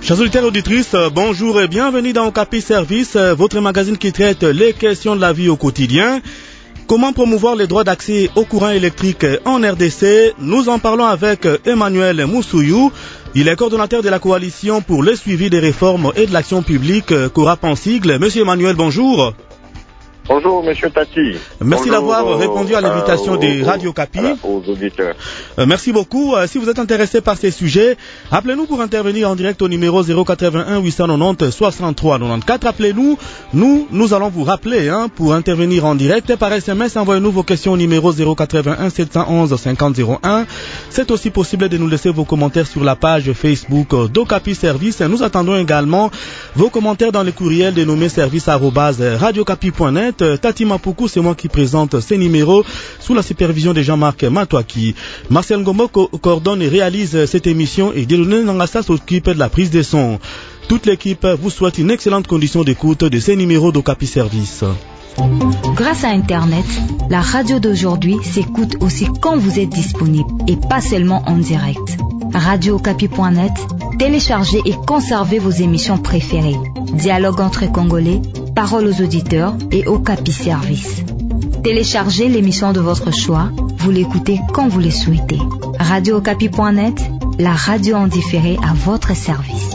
Chers auditeurs et auditrices, bonjour et bienvenue dans Okapi Service, votre magazine qui traite les questions de la vie au quotidien. Comment promouvoir les droits d'accès au courant électrique en RDC? Nous en parlons avec Emmanuel Moussouyou. Il est coordonnateur de la coalition pour le suivi des réformes et de l'action publique, CORAP en sigle. Monsieur Emmanuel, bonjour. Bonjour, monsieur Tati. Merci d'avoir répondu à l'invitation de Radio Okapi. Aux auditeurs. Merci beaucoup. Si vous êtes intéressé par ces sujets, appelez-nous pour intervenir en direct au numéro 081 890 63 94. Appelez-nous. Nous allons vous rappeler pour intervenir en direct. Par SMS, envoyez-nous vos questions au numéro 081 711 50 01. C'est aussi possible de nous laisser vos commentaires sur la page Facebook d'Okapi Service. Nous attendons également vos commentaires dans le courriel dénommé service@radiocapi.net. Tati Mapoukou, c'est moi qui présente ces numéros sous la supervision de Jean-Marc Matouaki. Marcel Ngombo coordonne et réalise cette émission et Dieudonné Nangassa s'occupe de la prise de son. Toute l'équipe vous souhaite une excellente condition d'écoute de ces numéros d'Okapi Service. Grâce à Internet, la radio d'aujourd'hui s'écoute aussi quand vous êtes disponible et pas seulement en direct. RadioOkapi.net, téléchargez et conservez vos émissions préférées. Dialogue entre Congolais, paroles aux auditeurs et Okapi Service. Téléchargez l'émission de votre choix, vous l'écoutez quand vous le souhaitez. RadioOkapi.net, la radio en différé à votre service.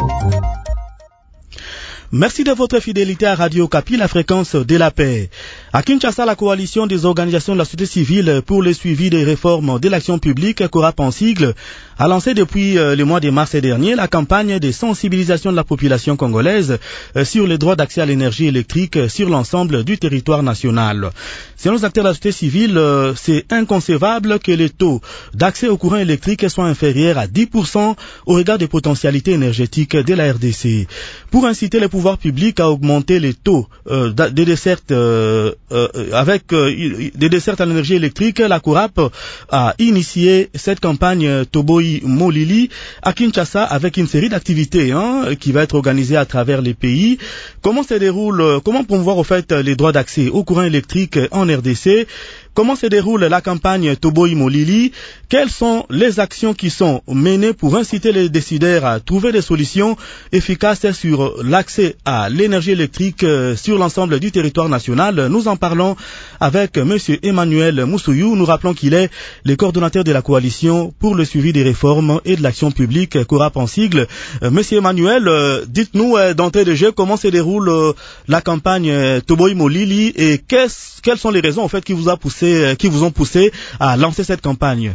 Merci de votre fidélité à Radio Okapi, la fréquence de la paix. À Kinshasa, la coalition des organisations de la société civile pour le suivi des réformes de l'action publique, CORAP en sigle, a lancé depuis le mois de mars dernier la campagne de sensibilisation de la population congolaise sur les droits d'accès à l'énergie électrique sur l'ensemble du territoire national. Selon les acteurs de la société civile, c'est inconcevable que les taux d'accès au courant électrique soient inférieurs à 10% au regard des potentialités énergétiques de la RDC. Pour inciter les pouvoirs publics à augmenter les taux des dessertes des dessertes à l'énergie électrique, la CORAP a initié cette campagne Toboi Molili à Kinshasa avec une série d'activités qui va être organisée à travers les pays. Comment promouvoir au fait les droits d'accès au courant électrique en RDC? Comment se déroule la campagne Toboi Molili? Quelles sont les actions qui sont menées pour inciter les décideurs à trouver des solutions efficaces sur l'accès à l'énergie électrique sur l'ensemble du territoire national? Nous en parlons avec monsieur Emmanuel Moussouyou. Nous rappelons qu'il est le coordonnateur de la coalition pour le suivi des réformes et de l'action publique, CORAP en sigle. Monsieur Emmanuel, dites-nous d'entrée de jeu comment se déroule la campagne Toboi Molili et quelles sont les raisons en fait qui vous ont poussé à lancer cette campagne?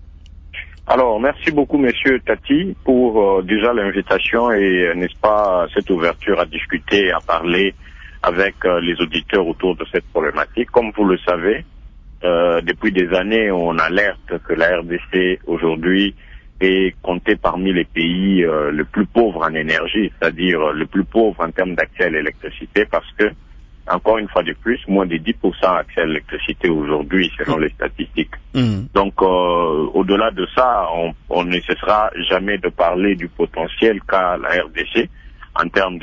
Alors, merci beaucoup, monsieur Tati, pour déjà l'invitation et, n'est-ce pas, cette ouverture à discuter, à parler avec les auditeurs autour de cette problématique. Comme vous le savez, depuis des années, on alerte que la RDC, aujourd'hui, est comptée parmi les pays les plus pauvres en énergie, c'est-à-dire les plus pauvres en termes d'accès à l'électricité, parce que encore une fois de plus, moins de 10% accès à l'électricité aujourd'hui, selon les statistiques. Donc, au-delà de ça, on ne cessera jamais de parler du potentiel qu'a la RDC en termes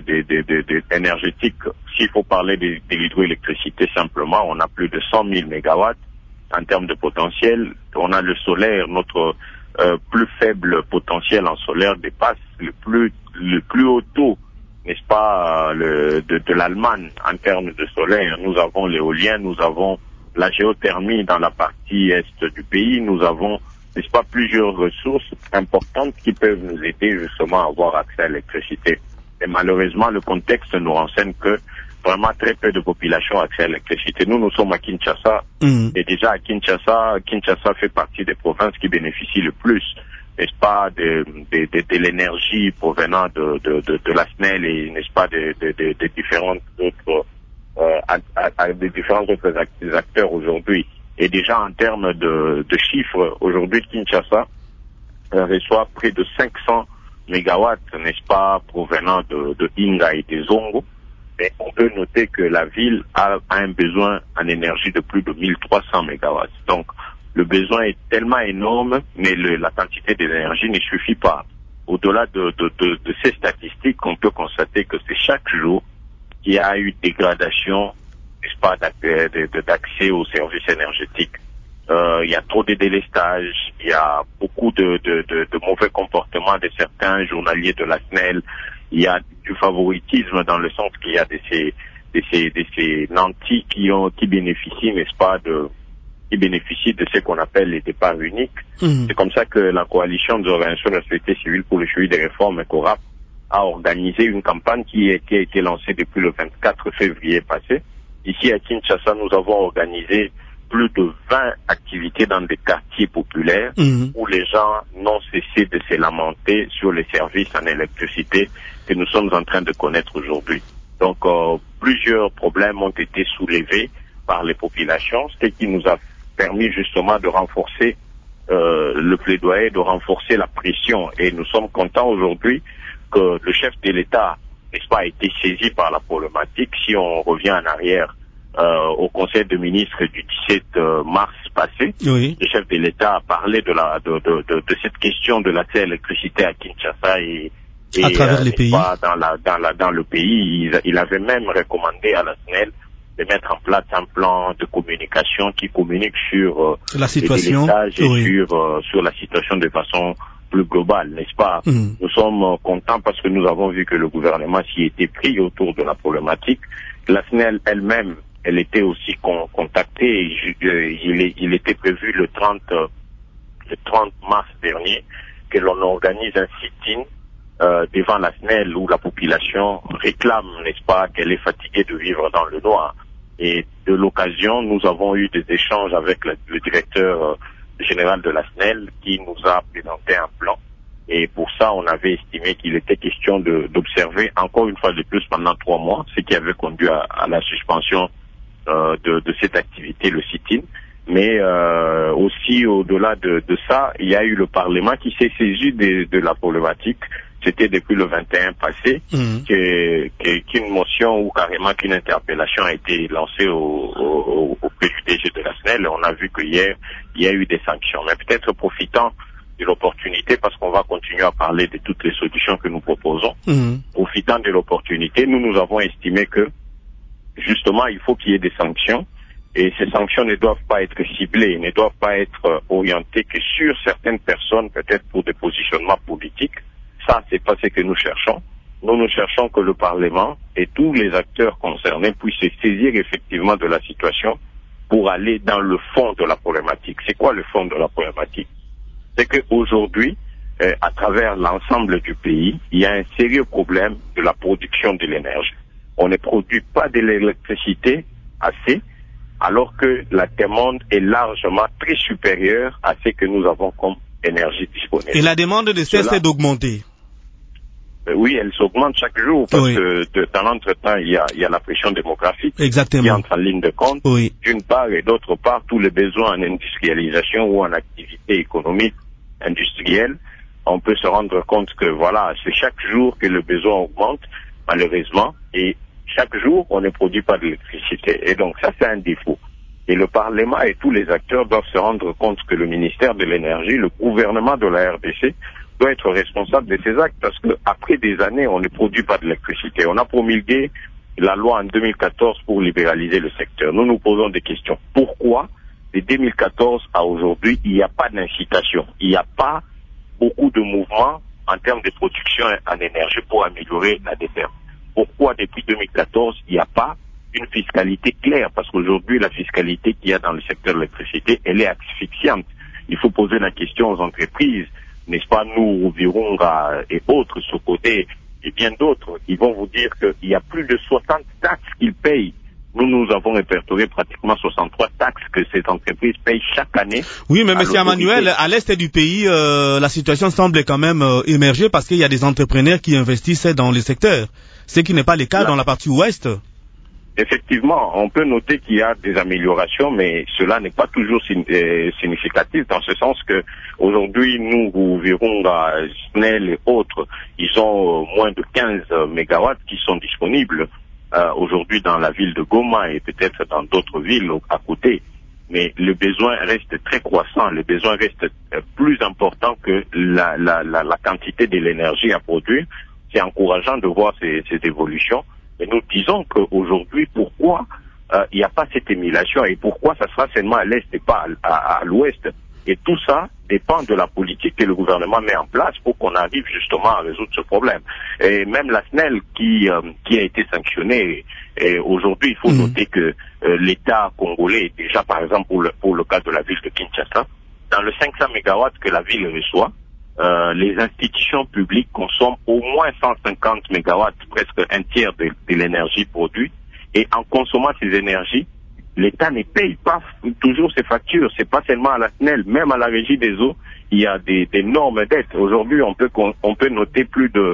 énergétique. S'il faut parler de l'hydroélectricité simplement, on a plus de 100 000 mégawatts en termes de potentiel. On a le solaire, notre plus faible potentiel en solaire dépasse le plus haut taux, n'est-ce pas, de l'Allemagne en termes de solaire. Nous avons l'éolien, nous avons la géothermie dans la partie est du pays, nous avons, n'est-ce pas, plusieurs ressources importantes qui peuvent nous aider justement à avoir accès à l'électricité. Et malheureusement, le contexte nous renseigne que vraiment très peu de population a accès à l'électricité. Nous sommes à Kinshasa, et déjà à Kinshasa fait partie des provinces qui bénéficient le plus, n'est-ce pas, de l'énergie provenant de la SNEL et, n'est-ce pas, des différents autres acteurs aujourd'hui. Et déjà en termes de chiffres, aujourd'hui Kinshasa reçoit près de 500 mégawatts, n'est-ce pas, provenant de Inga et des Zongo. Mais on peut noter que la ville a un besoin en énergie de plus de 1300 mégawatts. Donc, le besoin est tellement énorme, mais la quantité d'énergie ne suffit pas. Au-delà de ces statistiques, on peut constater que c'est chaque jour qu'il y a eu dégradation, n'est-ce pas, d'accès aux services énergétiques. il y a trop de délestage, il y a beaucoup de mauvais comportements de certains journaliers de la SNEL, il y a du favoritisme dans le sens qu'il y a de ces nantis qui bénéficient, n'est-ce pas, qui bénéficient de ce qu'on appelle les départs uniques. C'est comme ça que la coalition des organisations de la société civile pour le suivi des réformes, CORAP, a organisé une campagne qui a été lancée depuis le 24 février passé. Ici à Kinshasa, nous avons organisé plus de 20 activités dans des quartiers populaires où les gens n'ont cessé de se lamenter sur les services en électricité que nous sommes en train de connaître aujourd'hui. Donc, plusieurs problèmes ont été soulevés par les populations, ce qui nous a permis justement de renforcer le plaidoyer, de renforcer la pression. Et nous sommes contents aujourd'hui que le chef de l'État, n'est-ce pas, a été saisi par la problématique. Si on revient en arrière au Conseil des ministres du 17 mars passé, le chef de l'État a parlé de cette question de l'accès à l'électricité à Kinshasa et à travers les pays. Dans le pays. Il avait même recommandé à la SNEL de mettre en place un plan de communication qui communique sur la situation et sur la situation de façon plus globale, n'est-ce pas? Nous sommes contents parce que nous avons vu que le gouvernement s'y était pris autour de la problématique. La SNEL elle-même, elle était aussi contactée. Il était prévu le 30 mars dernier que l'on organise un sit-in devant la SNEL où la population réclame, n'est-ce pas, qu'elle est fatiguée de vivre dans le noir. Et de l'occasion, nous avons eu des échanges avec le directeur général de la SNEL qui nous a présenté un plan. Et pour ça, on avait estimé qu'il était question d'observer encore une fois de plus pendant 3 mois, ce qui avait conduit à la suspension de cette activité, le sit-in. Mais aussi au-delà de ça, il y a eu le Parlement qui s'est saisi de la problématique. C'était depuis le 21 passé qu'une motion ou carrément qu'une interpellation a été lancée au PDG de la SNEL. On a vu qu'hier, il y a eu des sanctions. Mais peut-être profitant de l'opportunité, parce qu'on va continuer à parler de toutes les solutions que nous proposons, profitant de l'opportunité, nous avons estimé que justement, il faut qu'il y ait des sanctions. Et ces sanctions ne doivent pas être ciblées, ne doivent pas être orientées que sur certaines personnes, peut-être pour des positionnements politiques. Ça, c'est pas ce que nous cherchons. Nous cherchons que le Parlement et tous les acteurs concernés puissent se saisir effectivement de la situation pour aller dans le fond de la problématique. C'est quoi le fond de la problématique? C'est qu'aujourd'hui, à travers l'ensemble du pays, il y a un sérieux problème de la production de l'énergie. On ne produit pas de l'électricité assez, alors que la demande est largement très supérieure à ce que nous avons comme énergie disponible. Et la demande ne cesse d'augmenter. Oui, elle s'augmente chaque jour parce que dans l'entretemps, il y a la pression démographique qui entre en ligne de compte, d'une part, et d'autre part, tous les besoins en industrialisation ou en activité économique industrielle. On peut se rendre compte que voilà, c'est chaque jour que le besoin augmente, malheureusement, et chaque jour, on ne produit pas d'électricité. Et donc, ça, c'est un défaut. Et le Parlement et tous les acteurs doivent se rendre compte que le ministère de l'Énergie, le gouvernement de la RDC, doit être responsable de ces actes parce que après des années, on ne produit pas d'électricité. On a promulgué la loi en 2014 pour libéraliser le secteur. Nous nous posons des questions. Pourquoi, de 2014 à aujourd'hui, il n'y a pas d'incitation? Il n'y a pas beaucoup de mouvements en termes de production en énergie pour améliorer la desserte. Pourquoi, depuis 2014, il n'y a pas une fiscalité claire? Parce qu'aujourd'hui, la fiscalité qu'il y a dans le secteur de l'électricité, elle est asphyxiante. Il faut poser la question aux entreprises. N'est-ce pas, nous, Virunga et autres, ce côté, et bien d'autres, ils vont vous dire qu'il y a plus de 60 taxes qu'ils payent. Nous avons répertorié pratiquement 63 taxes que ces entreprises payent chaque année. Oui, mais M. Emmanuel, à l'est du pays, la situation semble quand même émerger parce qu'il y a des entrepreneurs qui investissent dans le secteur, ce qui n'est pas le cas dans la partie ouest. Effectivement, on peut noter qu'il y a des améliorations, mais cela n'est pas toujours significatif, dans ce sens que aujourd'hui, nous verrons à SNEL et autres, ils ont moins de 15 mégawatts qui sont disponibles aujourd'hui dans la ville de Goma et peut-être dans d'autres villes à côté. Mais le besoin reste très croissant, le besoin reste plus important que la quantité de l'énergie à produire. C'est encourageant de voir ces évolutions. Et nous disons qu'aujourd'hui, pourquoi il n'y a pas cette émulation. Et pourquoi ça sera seulement à l'Est et pas à l'Ouest? Et tout ça dépend de la politique que le gouvernement met en place pour qu'on arrive justement à résoudre ce problème. Et même la SNEL qui a été sanctionnée, et aujourd'hui il faut noter que l'État congolais, déjà par exemple pour le cas de la ville de Kinshasa, dans le 500 MW que la ville reçoit, les institutions publiques consomment au moins 150 MW, presque un tiers de l'énergie produite. Et en consommant ces énergies, l'État ne paye pas toujours ses factures. C'est pas seulement à la SNEL, même à la Régie des eaux, il y a d'énormes dettes. Aujourd'hui, on peut noter plus de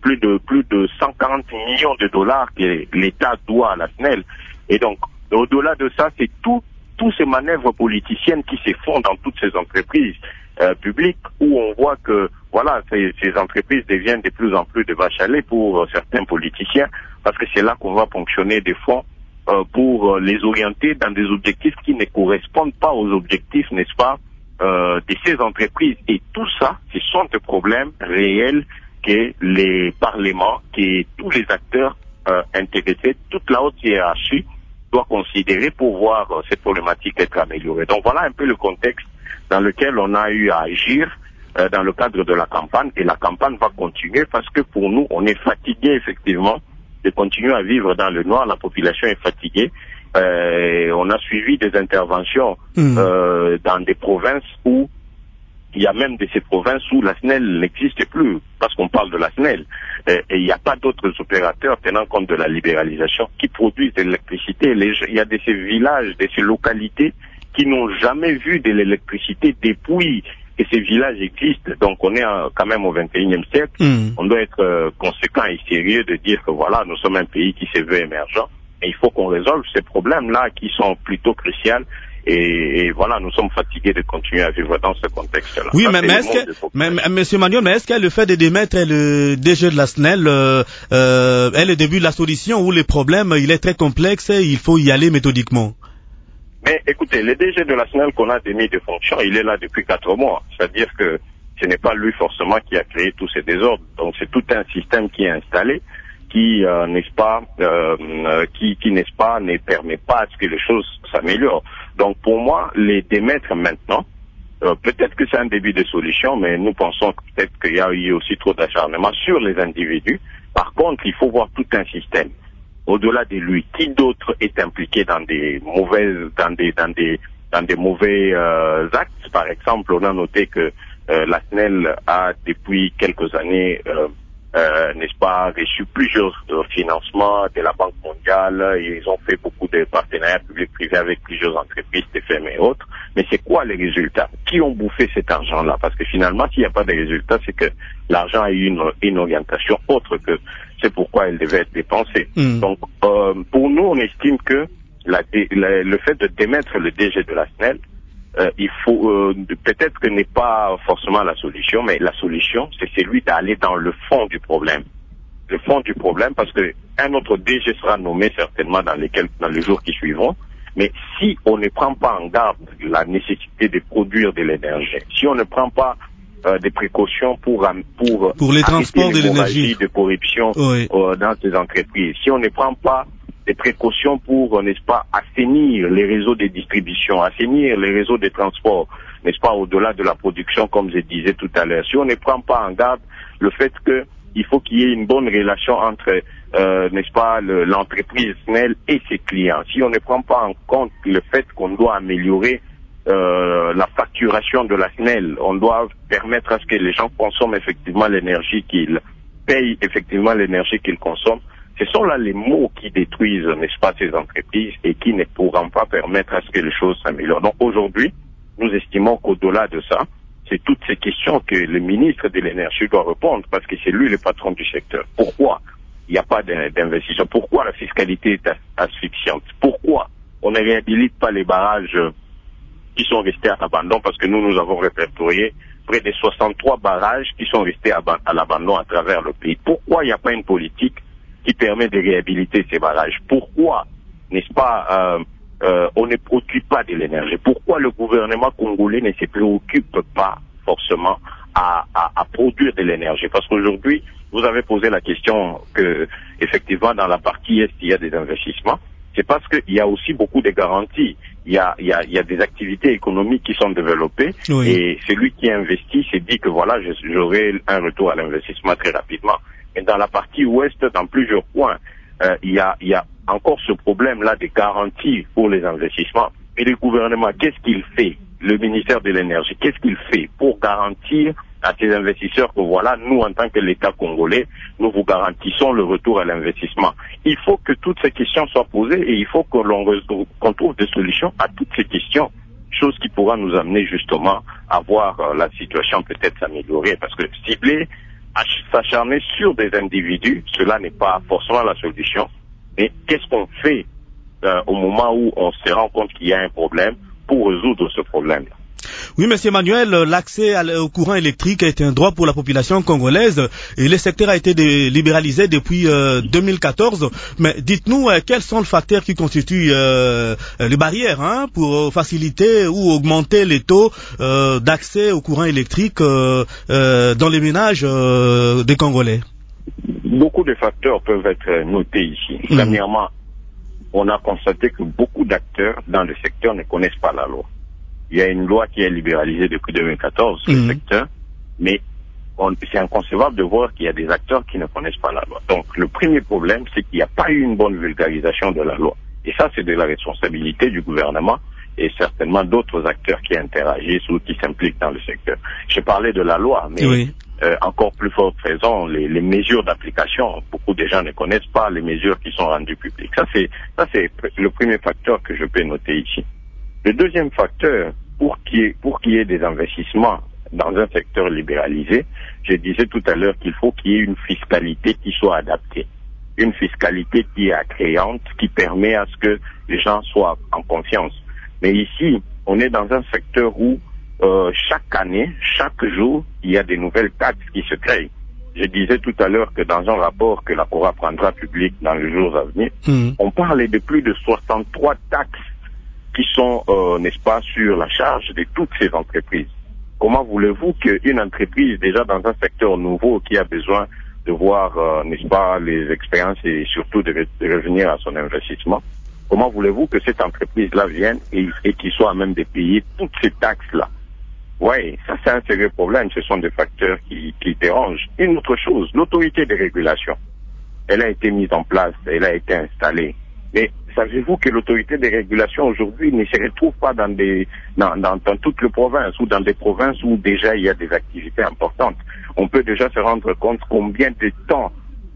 140 millions de dollars que l'État doit à la SNEL. Et donc, au-delà de ça, c'est tous ces manœuvres politiciennes qui se font dans toutes ces entreprises publiques où on voit que voilà, ces entreprises deviennent de plus en plus de vaches à lait pour certains politiciens, parce que c'est là qu'on va ponctionner des fonds pour les orienter dans des objectifs qui ne correspondent pas aux objectifs, n'est-ce pas, de ces entreprises. Et tout ça, ce sont des problèmes réels que les parlements, que tous les acteurs intéressés, toute la haute hiérarchie doit considérer pour voir cette problématique être améliorée. Donc voilà un peu le contexte dans lequel on a eu à agir dans le cadre de la campagne, et la campagne va continuer parce que pour nous, on est fatigué effectivement de continuer à vivre dans le noir. La population est fatiguée. On a suivi des interventions dans des provinces où il y a même de ces provinces où la SNEL n'existe plus, parce qu'on parle de la SNEL. Et il n'y a pas d'autres opérateurs tenant compte de la libéralisation qui produisent de l'électricité. Il y a de ces villages, de ces localités qui n'ont jamais vu de l'électricité depuis que ces villages existent. Donc on est quand même au 21e siècle. On doit être conséquent et sérieux de dire que voilà, nous sommes un pays qui se veut émergent. Et il faut qu'on résolve ces problèmes-là qui sont plutôt cruciaux. Et voilà, nous sommes fatigués de continuer à vivre dans ce contexte-là. Oui, Monsieur Manuel, mais est-ce que le fait de démettre le DG de la SNEL est le début de la solution, ou le problème il est très complexe et il faut y aller méthodiquement? Mais écoutez, le DG de la SNEL qu'on a démis de fonction, il est là depuis 4 mois. C'est-à-dire que ce n'est pas lui forcément qui a créé tous ces désordres. Donc c'est tout un système qui est installé, qui n'est-ce pas, ne permet pas à ce que les choses s'améliorent. Donc pour moi, les démettre maintenant, peut-être que c'est un début de solution, mais nous pensons que peut-être qu'il y a eu aussi trop d'acharnement sur les individus. Par contre, il faut voir tout un système. Au-delà de lui, qui d'autre est impliqué dans des mauvais actes? Par exemple, on a noté que la SNEL a depuis quelques années n'est-ce pas, reçu plusieurs financements de la Banque mondiale. Ils ont fait beaucoup de partenariats publics-privés avec plusieurs entreprises, TFM et autres. Mais c'est quoi les résultats? Qui ont bouffé cet argent-là? Parce que finalement, s'il n'y a pas de résultats, c'est que l'argent a eu une orientation autre que c'est pourquoi elle devait être dépensée. Donc, pour nous, on estime que le fait de démettre le DG de la SNEL, il faut peut-être que n'est pas forcément la solution, mais la solution, c'est celui d'aller dans le fond du problème. Le fond du problème, parce que un autre DG sera nommé certainement dans les jours qui suivront. Mais si on ne prend pas en garde la nécessité de produire de l'énergie, si on ne prend pas des précautions pour les transports de l'énergie, de corruption dans ces entreprises, si on ne prend pas des précautions pour, n'est-ce pas, assainir les réseaux de distribution, assainir les réseaux de transport, n'est-ce pas, au-delà de la production, comme je disais tout à l'heure. Si on ne prend pas en garde le fait qu'il faut qu'il y ait une bonne relation entre, n'est-ce pas, l'entreprise SNEL et ses clients. Si on ne prend pas en compte le fait qu'on doit améliorer la facturation de la SNEL, on doit permettre à ce que les gens consomment effectivement l'énergie qu'ils payent, effectivement l'énergie qu'ils consomment. Ce sont là les mots qui détruisent, n'est-ce pas, ces entreprises et qui ne pourront pas permettre à ce que les choses s'améliorent. Donc aujourd'hui, nous estimons qu'au-delà de ça, c'est toutes ces questions que le ministre de l'énergie doit répondre, parce que c'est lui le patron du secteur. Pourquoi il n'y a pas d'investissement? Pourquoi la fiscalité est asphyxiante? Pourquoi on ne réhabilite pas les barrages qui sont restés à l'abandon? Parce que nous avons répertorié près de 63 barrages qui sont restés à l'abandon à travers le pays. Pourquoi il n'y a pas une politique qui permet de réhabiliter ces barrages? Pourquoi, n'est-ce pas, on ne produit pas de l'énergie? Pourquoi le gouvernement congolais ne se préoccupe pas forcément à produire de l'énergie? Parce qu'aujourd'hui, vous avez posé la question que, effectivement, dans la partie Est, il y a des investissements. c'est parce qu'il y a aussi beaucoup de garanties. Il y a des activités économiques qui sont développées, oui. Et celui qui investit s'est dit que voilà, j'aurai un retour à l'investissement très rapidement. Et dans la partie ouest, dans plusieurs points, il y a encore ce problème-là des garanties pour les investissements. Et le gouvernement, qu'est-ce qu'il fait? Le ministère de l'Énergie, qu'est-ce qu'il fait pour garantir à ces investisseurs que voilà, nous, en tant que l'État congolais, nous vous garantissons le retour à l'investissement? Il faut que toutes ces questions soient posées et il faut qu'on trouve des solutions à toutes ces questions, chose qui pourra nous amener justement à voir la situation peut-être s'améliorer, parce que cibler, s'acharner sur des individus, cela n'est pas forcément la solution. Mais qu'est-ce qu'on fait au moment où on se rend compte qu'il y a un problème pour résoudre ce problème-là? Oui, monsieur Emmanuel, l'accès au courant électrique est un droit pour la population congolaise et le secteur a été libéralisé depuis 2014. Mais dites-nous, quels sont les facteurs qui constituent les barrières pour faciliter ou augmenter les taux d'accès au courant électrique dans les ménages des Congolais? Beaucoup de facteurs peuvent être notés ici. Premièrement, on a constaté que beaucoup d'acteurs dans le secteur ne connaissent pas la loi. Il y a une loi qui est libéralisée depuis 2014 sur le secteur, mais c'est inconcevable de voir qu'il y a des acteurs qui ne connaissent pas la loi. Donc le premier problème, c'est qu'il n'y a pas eu une bonne vulgarisation de la loi. Et ça, c'est de la responsabilité du gouvernement et certainement d'autres acteurs qui interagissent ou qui s'impliquent dans le secteur. Je parlais de la loi, mais oui. Encore plus forte raison, les mesures d'application. Beaucoup de gens ne connaissent pas les mesures qui sont rendues publiques. Ça, c'est le premier facteur que je peux noter ici. Le deuxième facteur, pour qu'il y ait des investissements dans un secteur libéralisé, je disais tout à l'heure qu'il faut qu'il y ait une fiscalité qui soit adaptée. Une fiscalité qui est attrayante, qui permet à ce que les gens soient en confiance. Mais ici, on est dans un secteur où chaque année, chaque jour, il y a des nouvelles taxes qui se créent. Je disais tout à l'heure que dans un rapport que la CORAP rendra public dans les jours à venir, on parlait de plus de 63 taxes qui sont, n'est-ce pas, sur la charge de toutes ces entreprises. Comment voulez-vous qu'une entreprise, déjà dans un secteur nouveau qui a besoin de voir, n'est-ce pas, les expériences et surtout de revenir à son investissement, comment voulez-vous que cette entreprise-là vienne et qu'il soit à même de payer toutes ces taxes-là? Oui, ça c'est un sérieux problème, ce sont des facteurs qui dérangent. Une autre chose, l'autorité de régulation, elle a été mise en place, elle a été installée. Mais savez-vous que l'autorité de régulation aujourd'hui ne se retrouve pas dans toutes les provinces ou dans des provinces où déjà il y a des activités importantes? On peut déjà se rendre compte combien de temps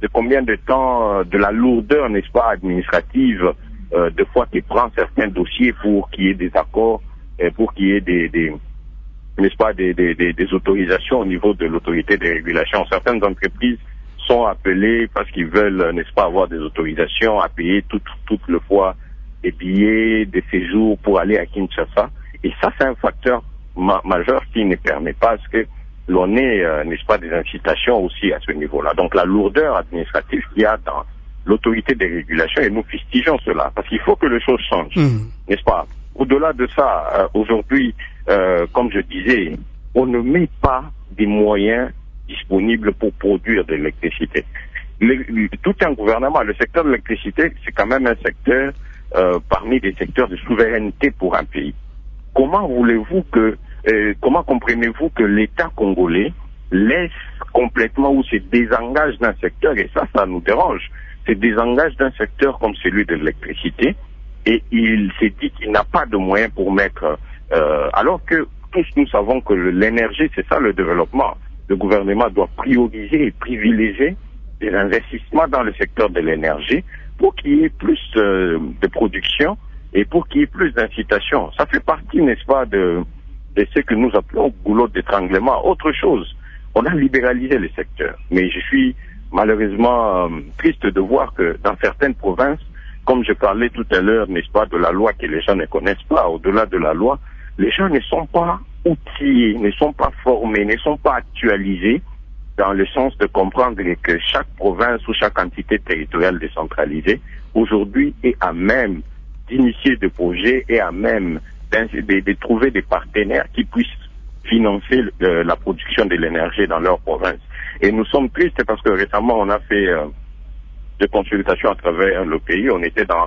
de la lourdeur, n'est-ce pas, administrative, de fois qu'il prend certains dossiers pour qu'il y ait des accords, pour qu'il y ait n'est-ce pas, des autorisations au niveau de l'autorité de régulation. Certaines entreprises sont appelés parce qu'ils veulent, n'est-ce pas, avoir des autorisations à payer toutes les fois des billets, des séjours pour aller à Kinshasa. Et ça, c'est un facteur majeur qui ne permet pas que l'on ait, n'est-ce pas, des incitations aussi à ce niveau-là. Donc la lourdeur administrative qu'il y a dans l'autorité de régulation, et nous fustigeons cela, parce qu'il faut que les choses changent, n'est-ce pas? Au-delà de ça, aujourd'hui, comme je disais, on ne met pas des moyens disponibles pour produire de l'électricité. Tout un gouvernement, le secteur de l'électricité, c'est quand même un secteur parmi des secteurs de souveraineté pour un pays. Comment comprenez-vous que l'État congolais laisse complètement ou se désengage d'un secteur, et ça nous dérange, se désengage d'un secteur comme celui de l'électricité, et il s'est dit qu'il n'a pas de moyens pour mettre, alors que tous nous savons que l'énergie, c'est ça le développement. Le gouvernement doit prioriser et privilégier des investissements dans le secteur de l'énergie pour qu'il y ait plus de production et pour qu'il y ait plus d'incitation. Ça fait partie, n'est-ce pas, de ce que nous appelons goulot d'étranglement. Autre chose, on a libéralisé le secteur, mais je suis malheureusement triste de voir que dans certaines provinces, comme je parlais tout à l'heure, n'est-ce pas, de la loi que les gens ne connaissent pas, au-delà de la loi, les gens ne sont pas outillés, ne sont pas formés, ne sont pas actualisés dans le sens de comprendre que chaque province ou chaque entité territoriale décentralisée, aujourd'hui, est à même d'initier des projets et à même de trouver des partenaires qui puissent financer la production de l'énergie dans leur province. Et nous sommes tristes parce que récemment, on a fait des consultations à travers le pays. On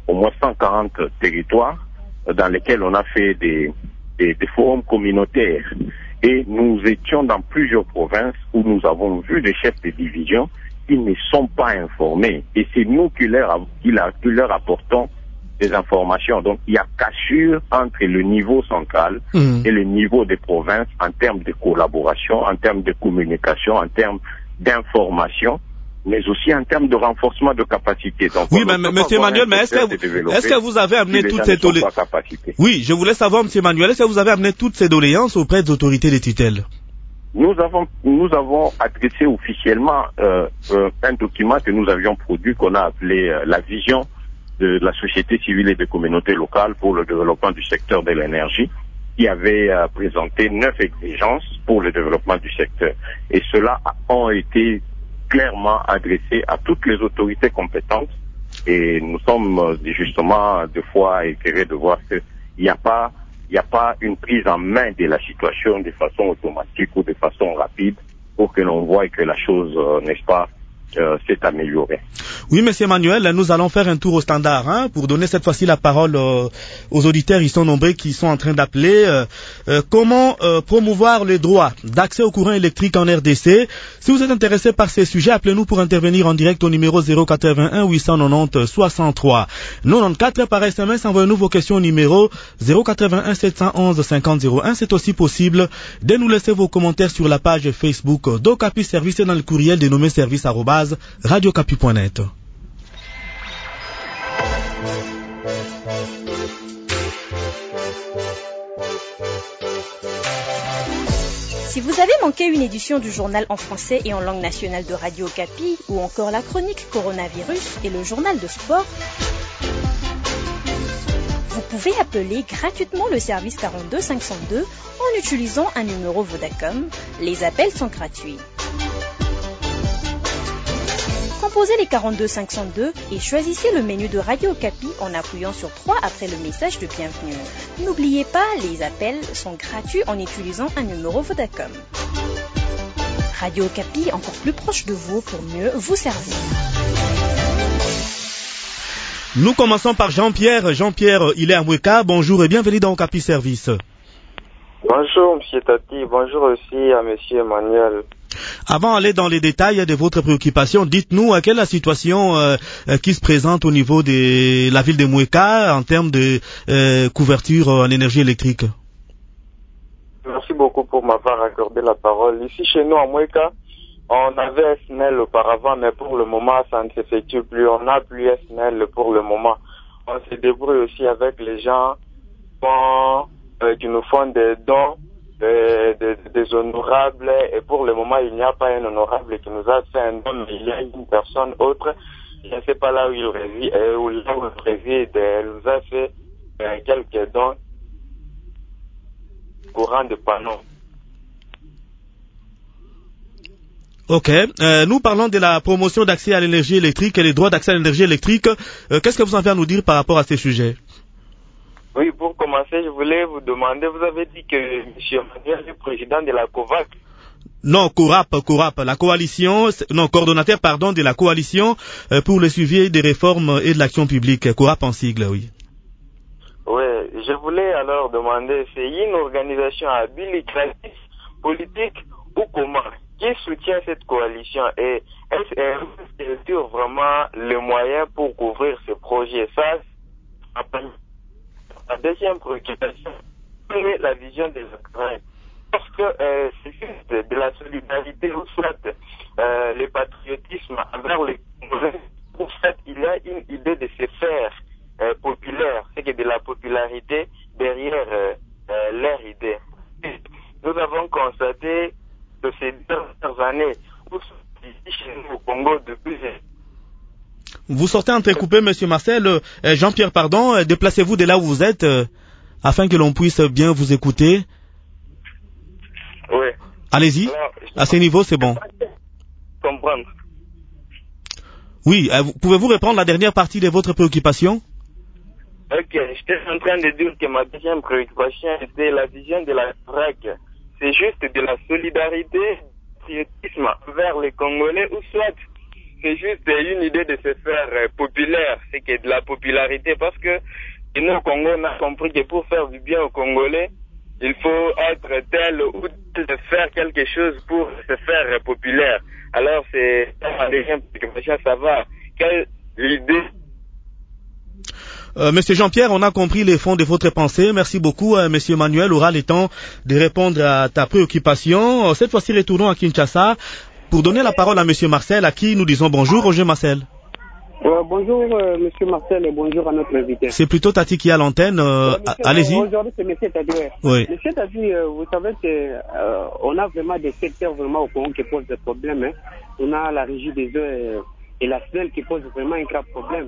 au moins 140 territoires dans lesquels on a fait des forums communautaires. Et nous étions dans plusieurs provinces où nous avons vu des chefs de division qui ne sont pas informés. Et c'est nous qui leur apportons des informations. Donc il y a cassure entre le niveau central et le niveau des provinces en termes de collaboration, en termes de communication, en termes d'information, mais aussi en termes de renforcement de capacité. Donc, oui, mais M. Emmanuel, mais est-ce que vous avez amené toutes ces doléances? Oui, je voulais savoir, M. Emmanuel, est-ce que vous avez amené toutes ces doléances auprès des autorités de tutelle? Nous avons adressé officiellement un document que nous avions produit, qu'on a appelé la vision de la société civile et des communautés locales pour le développement du secteur de l'énergie, qui avait présenté 9 exigences pour le développement du secteur. Et cela ont été clairement adressés à toutes les autorités compétentes. Et nous sommes justement des fois éclairés de voir qu'il n'y a pas une prise en main de la situation de façon automatique ou de façon rapide pour que l'on voie que la chose, n'est-ce pas, s'est améliorée. Oui, M. Emmanuel, nous allons faire un tour au standard pour donner cette fois-ci la parole aux auditeurs. Ils sont nombreux qui sont en train d'appeler. Comment promouvoir le droit d'accès au courant électrique en RDC? Si vous êtes intéressé par ces sujets, appelez-nous pour intervenir en direct au numéro 081 890 63 94 par SMS. Envoyez-nous vos questions au numéro 081 711 5001. C'est aussi possible de nous laisser vos commentaires sur la page Facebook d'Ocapi Service et dans le courriel dénommé service@radiocapi.net. Si vous avez manqué une édition du journal en français et en langue nationale de Radio Okapi, ou encore la chronique Coronavirus et le journal de sport, vous pouvez appeler gratuitement le service 42 502 en utilisant un numéro Vodacom. Les appels sont gratuits. Composez les 42 502 et choisissez le menu de Radio Okapi en appuyant sur 3 après le message de bienvenue. N'oubliez pas, les appels sont gratuits en utilisant un numéro Vodacom. Radio Okapi, encore plus proche de vous pour mieux vous servir. Nous commençons par Jean-Pierre. Jean-Pierre, il est à Mweka. Bonjour et bienvenue dans Okapi Service. Bonjour, M. Tati. Bonjour aussi à M. Emmanuel. Avant d'aller dans les détails de votre préoccupation, dites-nous quelle est la situation qui se présente au niveau de la ville de Mweka en termes de couverture en énergie électrique. Merci beaucoup pour m'avoir accordé la parole. Ici, chez nous, à Mweka, on avait SNEL auparavant, mais pour le moment, ça ne s'effectue plus. On n'a plus SNEL pour le moment. On se débrouille aussi avec les gens qui nous font des dons, des honorables, et pour le moment il n'y a pas un honorable qui nous a fait un don, mais il y a une personne autre, je ne sais pas là où il réside, elle nous a fait quelques dons courant de panneaux. Ok, nous parlons de la promotion d'accès à l'énergie électrique et les droits d'accès à l'énergie électrique. Qu'est-ce que vous avez à nous dire par rapport à ces sujets? Oui, pour commencer, je voulais vous demander, vous avez dit que M. Emmanuel est président de la COVAC. Non, CORAP, la coalition, coordonnateur, de la coalition pour le suivi des réformes et de l'action publique, CORAP en sigle, oui. Oui, je voulais alors demander, c'est une organisation habilitative, politique ou comment? Qui soutient cette coalition et est-ce qu'elle tire vraiment les moyens pour couvrir ce projet? Ça, la deuxième préoccupation, c'est la vision des Ukrainiens. Parce que c'est juste de la solidarité ou soit le patriotisme envers les Congolais. En fait, il y a une idée de se faire populaire, c'est que de la popularité derrière leur idée. Nous avons constaté que ces dernières années, ici chez nous au Congo depuis... Vous sortez entrecoupé, Monsieur Marcel. Jean-Pierre, déplacez-vous de là où vous êtes, afin que l'on puisse bien vous écouter. Oui. Allez-y. Alors, à ce niveau, c'est bon. Comprendre. Oui, pouvez-vous répondre la dernière partie de votre préoccupation? Ok, j'étais en train de dire que ma deuxième préoccupation était la vision de la CREC. C'est juste de la solidarité, patriotisme vers les Congolais ou soit c'est juste une idée de se faire populaire, c'est que de la popularité, parce que nous au Congo, on a compris que pour faire du bien aux Congolais, il faut être tel ou de faire quelque chose pour se faire populaire. Alors c'est ça va. Quelle idée? Monsieur Jean-Pierre, on a compris les fonds de votre pensée. Merci beaucoup. Monsieur Manuel aura le temps de répondre à ta préoccupation. Cette fois-ci, retournons à Kinshasa pour donner la parole à Monsieur Marcel, à qui nous disons bonjour. Roger Marcel. Bonjour Monsieur Marcel et bonjour à notre invité. C'est plutôt Tati qui a l'antenne. Allez-y. Aujourd'hui c'est Monsieur Tati. Oui. Monsieur Tati, vous savez que on a vraiment des secteurs vraiment au Congo qui posent des problèmes. Hein. On a la régie des eaux et la SNEL qui pose vraiment un grave problème.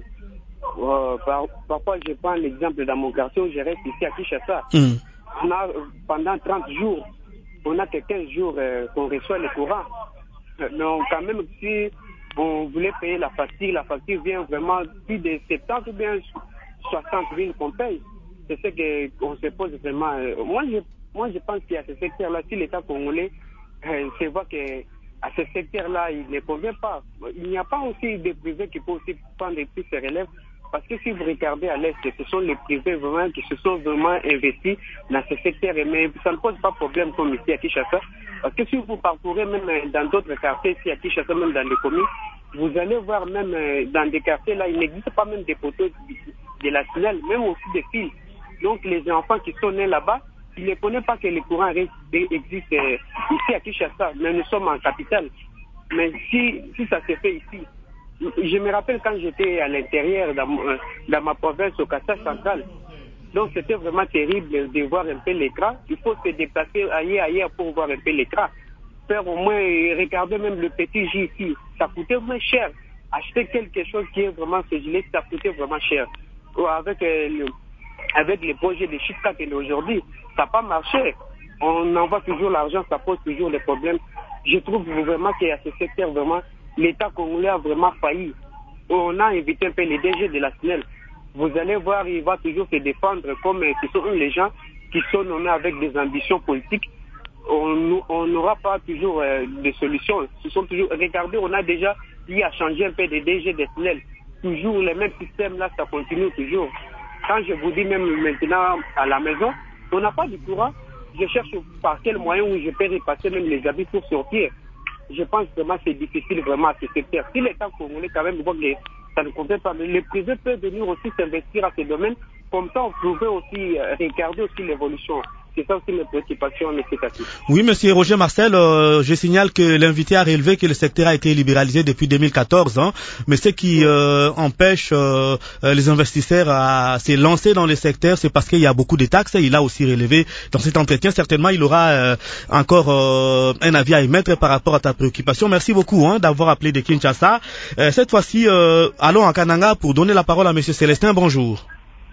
Parfois je prends l'exemple dans mon quartier où je reste ici à Kinshasa. On a pendant 30 jours, on a que 15 jours qu'on reçoit le courant. Donc quand même si on voulait payer la facture vient vraiment plus de 70 ou bien 60 000 qu'on paye. C'est ce qu'on se pose vraiment. Moi je pense qu'il y a ce secteur-là, si l'État congolais se voit que à ce secteur-là, il ne convient pas. Il n'y a pas aussi des privés qui peuvent aussi prendre plus ces relèves. Parce que si vous regardez à l'Est, ce sont les privés vraiment qui se sont vraiment investis dans ce secteur. Mais ça ne pose pas de problème comme ici à Kinshasa. Parce que si vous parcourez même dans d'autres quartiers ici à Kinshasa, même dans les communes, vous allez voir même dans des quartiers là, il n'existe pas même des poteaux de la SNEL, même aussi des fils. Donc les enfants qui sont nés là-bas, ils ne connaissent pas que le courant existe ici à Kinshasa, mais nous sommes en capitale. Mais si ça se fait ici, je me rappelle quand j'étais à l'intérieur dans ma province au Kassai central. Donc c'était vraiment terrible de voir un peu l'écran. Il faut se déplacer ailleurs pour voir un peu l'écran. Faire au moins regarder même le petit J ici. Ça coûtait vraiment cher. Acheter quelque chose qui est vraiment gelé, ça coûtait vraiment cher. Avec les projets de Chicago aujourd'hui, ça n'a pas marché. On envoie toujours l'argent, ça pose toujours des problèmes. Je trouve vraiment qu'il y a ce secteur vraiment, l'État congolais a vraiment failli. On a invité un peu les DG de la SNEL. Vous allez voir, il va toujours se défendre comme ce sont les gens qui sont nommés avec des ambitions politiques. On n'aura pas toujours de solutions. Ce sont toujours, regardez, on a déjà eu à changer un peu des DG de SNEL. Toujours les mêmes systèmes là, ça continue toujours. Quand je vous dis même maintenant à la maison, on n'a pas de courant. Je cherche par quel moyen où je peux repasser même les habits pour sortir. Je pense vraiment que c'est difficile vraiment à ce secteur. Si l'État congolais quand même voit que ça ne convient pas, les privés peuvent venir aussi s'investir à ce domaine. Comme ça, on pouvait aussi regarder aussi l'évolution. C'est ça aussi mes préoccupations, M. Tati. Oui, M. Roger Marcel, je signale que l'invité a relevé que le secteur a été libéralisé depuis 2014, hein, mais ce qui empêche les investisseurs à se lancer dans le secteur, c'est parce qu'il y a beaucoup de taxes. Il a aussi relevé dans cet entretien. Certainement, il aura encore un avis à émettre par rapport à ta préoccupation. Merci beaucoup d'avoir appelé de Kinshasa. Cette fois-ci, allons à Kananga pour donner la parole à M. Célestin. Bonjour.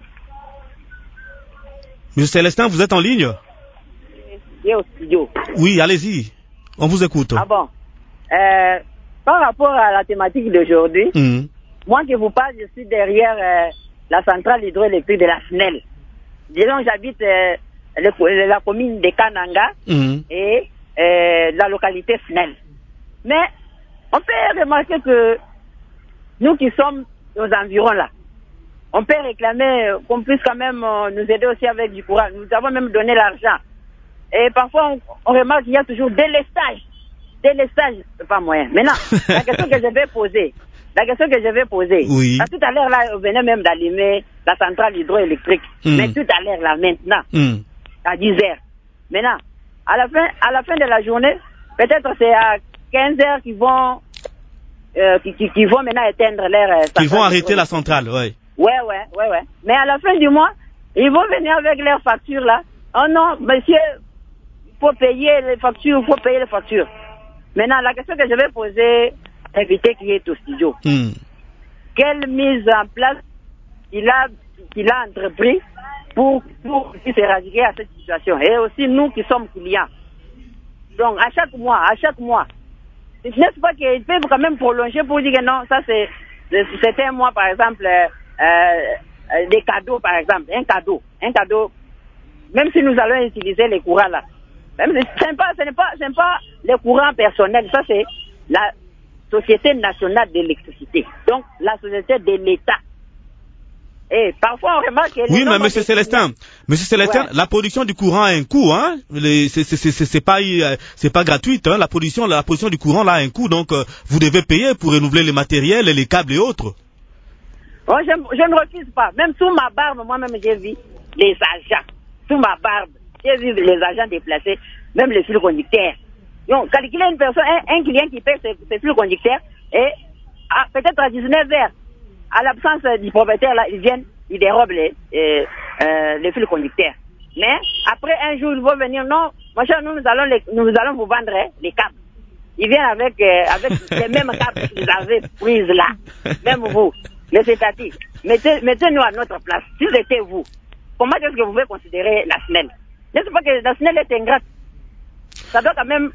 Monsieur Célestin, vous êtes en ligne? Au studio. Oui, allez-y. On vous écoute. Ah bon. Par rapport à la thématique d'aujourd'hui, moi qui vous parle, je suis derrière la centrale hydroélectrique de la SNEL. Disons, j'habite la commune de Kananga et la localité SNEL. Mais on peut remarquer que nous qui sommes aux environs là, on peut réclamer qu'on puisse quand même nous aider aussi avec du courant. Nous avons même donné l'argent. Et parfois, on remarque qu'il y a toujours délestage. Délestage, c'est pas moyen. Maintenant, la question que je vais poser, oui. Tout à l'heure, là, on venait même d'allumer la centrale hydroélectrique. Mais tout à l'heure, là, maintenant, à 10 heures. Maintenant, à la fin de la journée, peut-être c'est à 15 heures qu'ils vont maintenant éteindre leur centrale. Ils vont arrêter la centrale, oui. Ouais. Mais à la fin du mois, ils vont venir avec leurs factures là. Oh non, monsieur, il faut payer les factures. Maintenant, la question que je vais poser, l'invité qui est au studio. Quelle mise en place il a entrepris pour s'éradiquer à cette situation? Et aussi nous qui sommes clients. Donc, à chaque mois, n'est-ce pas qu'ils peuvent quand même prolonger pour dire que non, ça c'était un mois par exemple, des cadeaux par exemple, un cadeau, même si nous allons utiliser les courants là, même ce n'est pas les courants personnels, ça c'est Société nationale d'électricité, donc la société de l'État. Et parfois on remarque que oui, mais Monsieur Célestin, ouais. La production du courant a un coût, hein. C'est pas gratuit, hein. La production du courant là a un coût, donc vous devez payer pour renouveler les matériels, les câbles et autres. Oh, je ne refuse pas. Même sous ma barbe, moi-même j'ai vu les agents. Sous ma barbe, j'ai vu les agents déplacés, même les fils conducteurs. Donc, calculer une personne, un client qui paie ses fils conducteurs, et peut-être à 19h, à l'absence du propriétaire, là, ils viennent, ils dérobent les fils conducteurs. Mais, après un jour, ils vont venir, non, mon cher, nous allons vous vendre les câbles. Ils viennent avec les mêmes câbles que vous avez prises là. Même vous, les étatiques. Mettez-nous à notre place. Si c'était vous, comment est-ce que vous pouvez considérer la SNEL? N'est-ce pas que la SNEL est ingrate? Ça doit quand même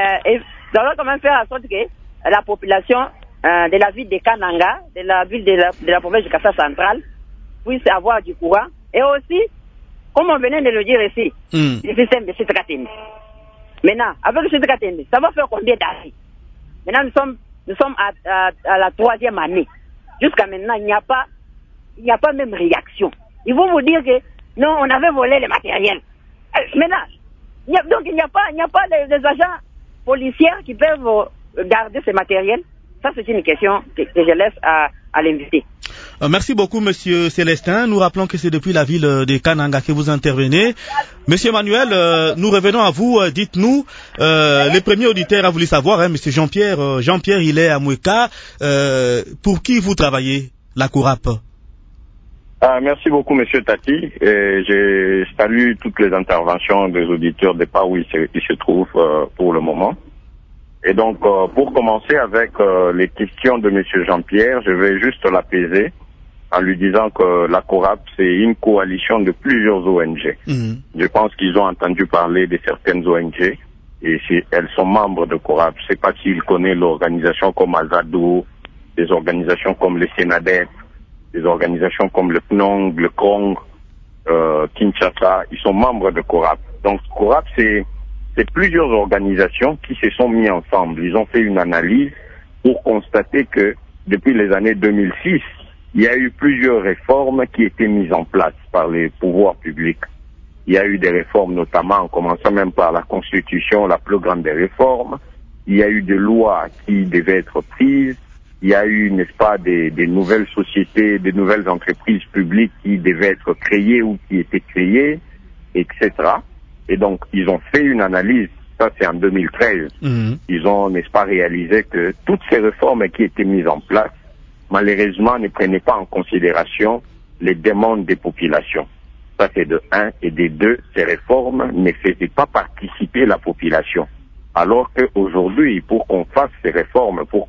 faire en sorte que la population de la ville de Kananga, de la ville de la province de Kassa centrale, puisse avoir du courant. Et aussi, comme on venait de le dire ici, le système de Chitrakatende. Maintenant, avec le Chitrakatende, ça va faire combien d'années? Maintenant, nous sommes à la 3e année. Jusqu'à maintenant, il n'y a pas même réaction. Ils vont vous dire que non, on avait volé le matériel. Maintenant, donc il n'y a pas des agents policiers qui peuvent garder ce matériel. Ça, c'est une question que je laisse à l'invité. Merci beaucoup, Monsieur Célestin. Nous rappelons que c'est depuis la ville de Kananga que vous intervenez. Monsieur Manuel, nous revenons à vous. Dites-nous, le premier auditeur a voulu savoir, hein, Monsieur Jean-Pierre. Jean-Pierre, il est à Moueka. Pour qui vous travaillez, la CORAP? Merci beaucoup, Monsieur Tati. Et je salue toutes les interventions des auditeurs de par où ils se trouvent pour le moment. Et donc, pour commencer avec les questions de Monsieur Jean-Pierre, je vais juste l'apaiser en lui disant que la CORAP, c'est une coalition de plusieurs ONG. Je pense qu'ils ont entendu parler de certaines ONG et si elles sont membres de CORAP. Je ne sais pas s'ils connaissent l'organisation comme Azado, des organisations comme le Sénadep, des organisations comme le PNONG, le KRONG, Kinshasa, ils sont membres de CORAP. Donc CORAP, c'est plusieurs organisations qui se sont mis ensemble. Ils ont fait une analyse pour constater que depuis les années 2006, il y a eu plusieurs réformes qui étaient mises en place par les pouvoirs publics. Il y a eu des réformes, notamment en commençant même par la Constitution, la plus grande des réformes. Il y a eu des lois qui devaient être prises. Il y a eu, n'est-ce pas, des nouvelles sociétés, des nouvelles entreprises publiques qui devaient être créées ou qui étaient créées, etc. Et donc, ils ont fait une analyse, ça c'est en 2013. Ils ont, n'est-ce pas, réalisé que toutes ces réformes qui étaient mises en place, malheureusement, ne prenaient pas en considération les demandes des populations. Ça c'est de 1. Et de 2, ces réformes ne faisaient pas participer la population. Alors qu'aujourd'hui, pour qu'on fasse ces réformes, pour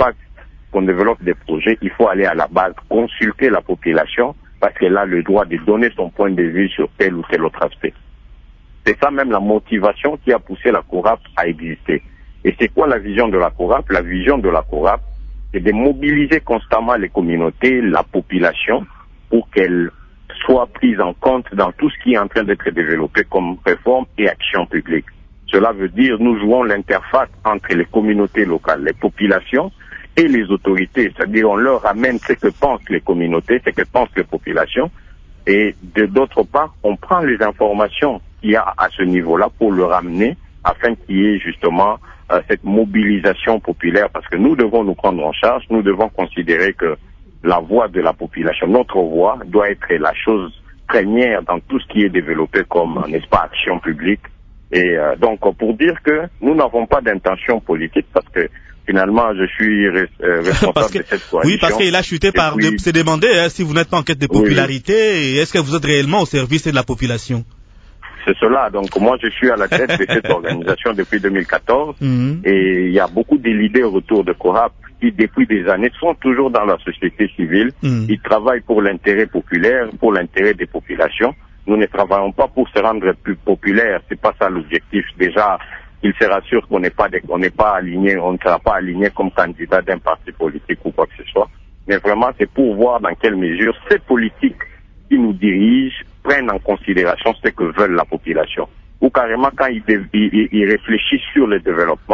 qu'on développe des projets, il faut aller à la base, consulter la population, parce qu'elle a le droit de donner son point de vue sur tel ou tel autre aspect. C'est ça même la motivation qui a poussé la CORAP à exister. Et c'est quoi la vision de la CORAP? La vision de la CORAP, c'est de mobiliser constamment les communautés, la population, pour qu'elle soit prise en compte dans tout ce qui est en train d'être développé comme réforme et action publique. Cela veut dire nous jouons l'interface entre les communautés locales, les populations et les autorités. C'est-à-dire on leur ramène ce que pensent les communautés, ce que pensent les populations. Et d'autre part, on prend les informations qu'il y a à ce niveau-là pour le ramener afin qu'il y ait justement cette mobilisation populaire, parce que nous devons nous prendre en charge, nous devons considérer que la voix de la population, notre voix, doit être la chose première dans tout ce qui est développé comme, n'est-ce pas, action publique. Et donc, pour dire que nous n'avons pas d'intention politique, parce que finalement, je suis responsable de cette coalition. Oui, parce qu'il a chuté se demander si vous n'êtes pas en quête de popularité, et est-ce que vous êtes réellement au service de la population? C'est cela. Donc, moi, je suis à la tête de cette organisation depuis 2014, et il y a beaucoup de leaders autour de CORAP qui, depuis des années, sont toujours dans la société civile. Ils travaillent pour l'intérêt populaire, pour l'intérêt des populations. Nous ne travaillons pas pour se rendre plus populaire. C'est pas ça l'objectif. Déjà, il sera sûr qu'on n'est pas aligné, on ne sera pas aligné comme candidat d'un parti politique ou quoi que ce soit. Mais vraiment, c'est pour voir dans quelle mesure ces politiques qui nous dirigent prennent en considération ce que veulent la population. Ou carrément, quand ils réfléchissent sur le développement,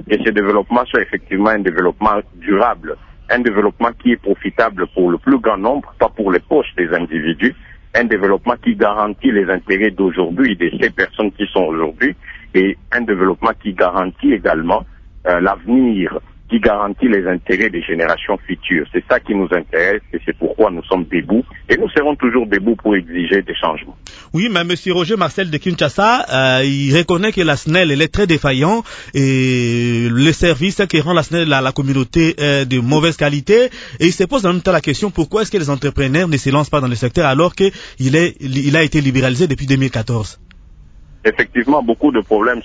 et ce développement soit effectivement un développement durable, un développement qui est profitable pour le plus grand nombre, pas pour les poches des individus, un développement qui garantit les intérêts d'aujourd'hui, de ces personnes qui sont aujourd'hui, et un développement qui garantit également l'avenir, qui garantit les intérêts des générations futures. C'est ça qui nous intéresse et c'est pourquoi nous sommes debout et nous serons toujours debout pour exiger des changements. Oui, mais M. Roger Marcel de Kinshasa, il reconnaît que la SNEL elle est très défaillant et le service qui rend la SNEL à la communauté est de mauvaise qualité et il se pose en même temps la question pourquoi est-ce que les entrepreneurs ne se lancent pas dans le secteur alors qu'il a été libéralisé depuis 2014. Effectivement, beaucoup de problèmes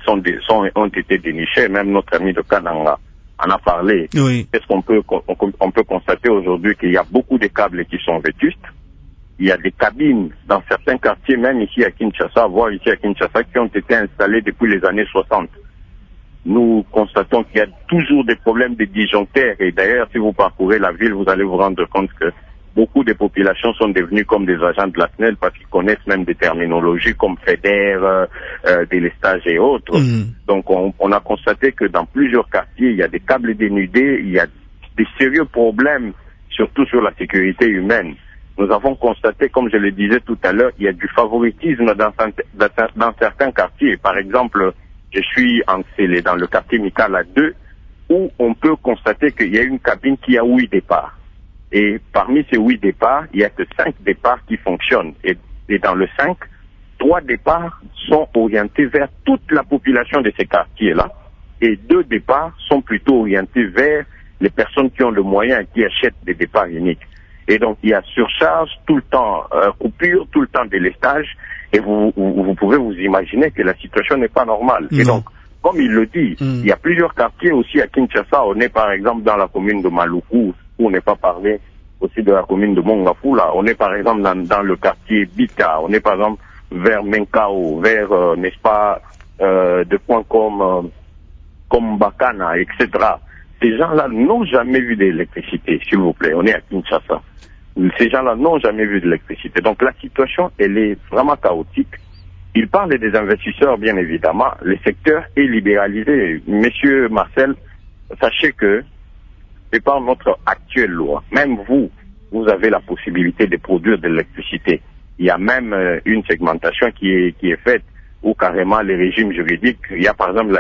ont été dénichés, même notre ami de Kananga en a parlé. Oui. Est-ce qu'on peut constater aujourd'hui qu'il y a beaucoup de câbles qui sont vétustes. Il y a des cabines dans certains quartiers, même ici à Kinshasa, voire ici à Kinshasa, qui ont été installées depuis les années 60. Nous constatons qu'il y a toujours des problèmes de disjoncteurs. Et d'ailleurs, si vous parcourez la ville, vous allez vous rendre compte que beaucoup de populations sont devenues comme des agents de la SNEL parce qu'ils connaissent même des terminologies comme FEDER, délestage et autres. Donc on a constaté que dans plusieurs quartiers, il y a des câbles dénudés, il y a des sérieux problèmes, surtout sur la sécurité humaine. Nous avons constaté, comme je le disais tout à l'heure, il y a du favoritisme dans certains quartiers. Par exemple, je suis en Célé, dans le quartier Mikala 2, où on peut constater qu'il y a une cabine qui a 8 départs. Et parmi ces 8 départs, il n'y a que 5 départs qui fonctionnent. Et dans le 5, 3 départs sont orientés vers toute la population de ces quartiers-là. Et 2 départs sont plutôt orientés vers les personnes qui ont le moyen et qui achètent des départs uniques. Et donc, il y a surcharge, tout le temps coupure, tout le temps délestage. Et vous pouvez vous imaginer que la situation n'est pas normale. Non. Et donc, comme il le dit, il y a plusieurs quartiers aussi à Kinshasa. On est par exemple dans la commune de Maluku, où on n'est pas parlé aussi de la commune de Mongafula. On est par exemple dans le quartier Bita. On est par exemple vers Menkao, vers, n'est-ce pas, de points comme Bakana, etc. Ces gens-là n'ont jamais vu d'électricité, s'il vous plaît. On est à Kinshasa. Ces gens-là n'ont jamais vu d'électricité. Donc la situation, elle est vraiment chaotique. Il parle des investisseurs, bien évidemment. Le secteur est libéralisé. Monsieur Marcel, sachez que, et par notre actuelle loi, même vous avez la possibilité de produire de l'électricité. Il y a même une segmentation qui est faite où carrément les régimes juridiques, il y a par exemple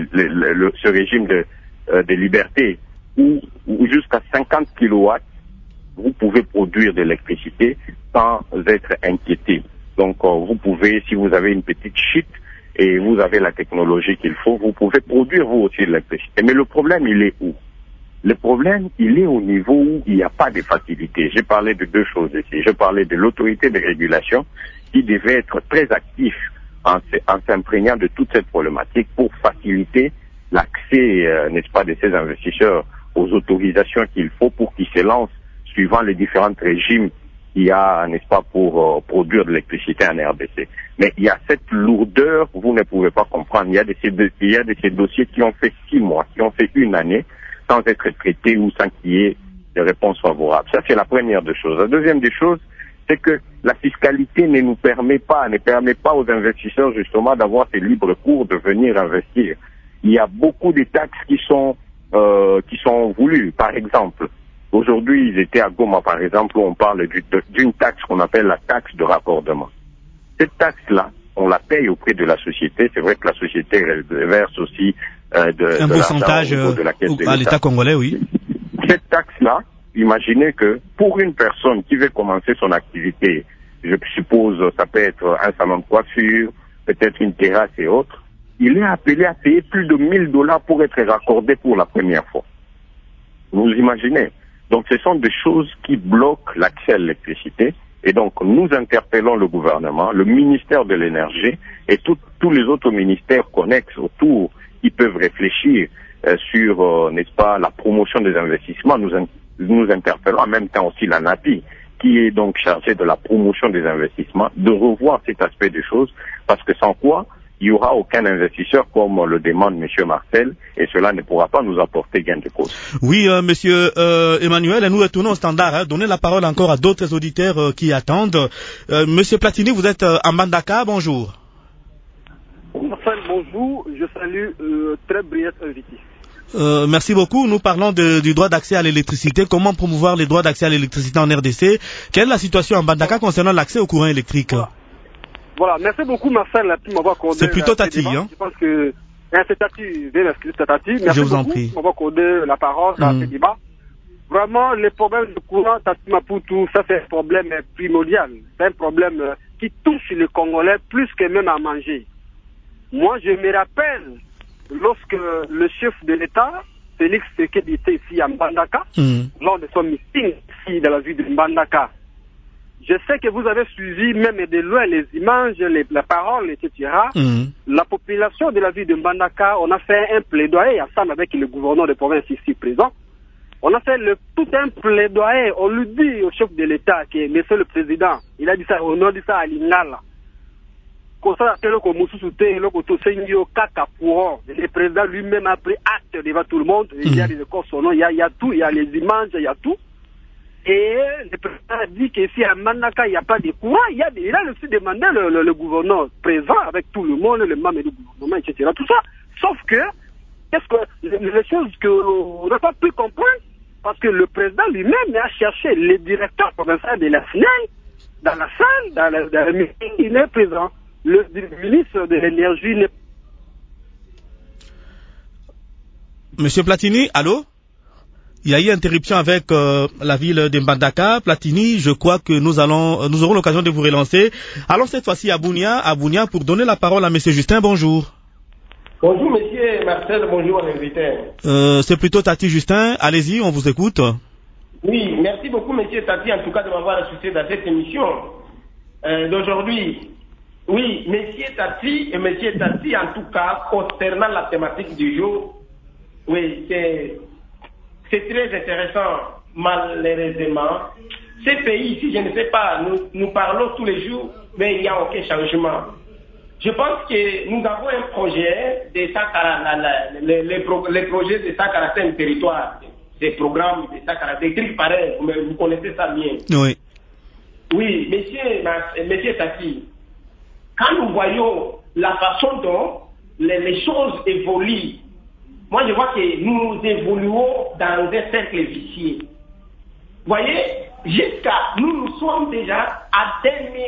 ce régime de liberté où jusqu'à 50 kilowatts, vous pouvez produire de l'électricité sans être inquiété. Donc vous pouvez, si vous avez une petite chute et vous avez la technologie qu'il faut, vous pouvez produire vous aussi de l'électricité. Mais le problème, il est où? Le problème, il est au niveau où il n'y a pas de facilité. J'ai parlé de 2 choses ici. Je parlais de l'autorité de régulation qui devait être très actif en s'imprégnant de toute cette problématique pour faciliter l'accès, n'est-ce pas, de ces investisseurs aux autorisations qu'il faut pour qu'ils se lancent suivant les différents régimes qu'il y a, n'est-ce pas, pour produire de l'électricité en RDC. Mais il y a cette lourdeur, vous ne pouvez pas comprendre. Il y a de ces dossiers qui ont fait 6 mois, qui ont fait 1 année, sans être traités ou sans qu'il y ait de réponses favorables. Ça, c'est la première des choses. La deuxième des choses, c'est que la fiscalité ne permet pas aux investisseurs, justement, d'avoir ces libres cours de venir investir. Il y a beaucoup de taxes qui sont voulues. Par exemple, aujourd'hui, ils étaient à Goma, par exemple, où on parle d'une taxe qu'on appelle la taxe de raccordement. Cette taxe-là, on la paye auprès de la société. C'est vrai que la société verse aussi un pourcentage à l'État congolais, oui. Cette taxe-là, imaginez que pour une personne qui veut commencer son activité, je suppose ça peut être un salon de coiffure, peut-être une terrasse et autres, il est appelé à payer plus de $1000 pour être raccordé pour la première fois. Vous imaginez? Donc ce sont des choses qui bloquent l'accès à l'électricité. Et donc, nous interpellons le gouvernement, le ministère de l'Énergie et tous les autres ministères connexes autour qui peuvent réfléchir sur, n'est-ce pas, la promotion des investissements. Nous interpellons en même temps aussi la NAPI, qui est donc chargée de la promotion des investissements, de revoir cet aspect des choses, parce que sans quoi, il n'y aura aucun investisseur comme le demande M. Marcel, et cela ne pourra pas nous apporter gain de cause. Oui, Monsieur Emmanuel, nous retournons au standard. Donnez la parole encore à d'autres auditeurs qui attendent. Monsieur Platini, vous êtes à Mbandaka, bonjour. bonjour, je salue très brillant invité. Merci beaucoup. Nous parlons du droit d'accès à l'électricité. Comment promouvoir les droits d'accès à l'électricité en RDC? Quelle est la situation en Mbandaka concernant l'accès au courant électrique? Voilà, merci beaucoup Marcel pour m'avoir accordé. C'est plutôt Tati, hein? Je pense que c'est Tati, c'est Tati. Merci je vous en beaucoup prie. pour m'avoir accordé la parole dans ce débat. Vraiment, les problèmes de courant, Tati Maputo, ça c'est un problème primordial. C'est un problème qui touche les Congolais plus que même à manger. Moi, je me rappelle lorsque le chef de l'État, Félix Tshisekedi, était ici à Mbandaka, lors de son meeting ici dans la ville de Mbandaka. Je sais que vous avez suivi même de loin les images, les paroles, etc. La population de la ville de Mbandaka, on a fait un plaidoyer ensemble avec le gouverneur de province ici présent. On a fait tout un plaidoyer. On lui dit au chef de l'État que monsieur le président, il a dit ça, on a dit ça à Lingala. Le président lui-même a pris acte devant tout le monde. Il y a des écoles son nom, il y a tout, il y a les images, il y a tout. Et le président a dit qu'ici à Mbandaka, il n'y a pas de courant. Il a aussi demandé le gouverneur présent avec tout le monde, le membre du gouvernement, etc. Tout ça. Sauf que, les choses qu'on n'a pas pu comprendre, parce que le président lui-même a cherché le directeur provincial de la SNEL dans la salle, dans le meeting, il est présent. Le ministre de l'énergie n'est... Monsieur Platini, allô? Il y a eu interruption avec la ville de Mbandaka. Platini, je crois que nous aurons l'occasion de vous relancer. Allons cette fois-ci à Bunia pour donner la parole à monsieur Justin. Bonjour. Bonjour monsieur Marcel, bonjour à l'invité. C'est plutôt Tati Justin. Allez-y, on vous écoute. Oui, merci beaucoup monsieur Tati en tout cas de m'avoir assisté dans cette émission d'aujourd'hui. Oui, monsieur Tati en tout cas, concernant la thématique du jour, oui, c'est très intéressant, malheureusement. Ces pays ici, je ne sais pas, nous parlons tous les jours, mais il n'y a aucun changement. Je pense que nous avons un projet de les projets de 145 territoires, des programmes de 145, des trucs pareils, vous connaissez ça bien. Oui. Oui, monsieur Tati, quand nous voyons la façon dont les choses évoluent, moi je vois que nous évoluons dans un cercle vicieux. Vous voyez, nous sommes déjà à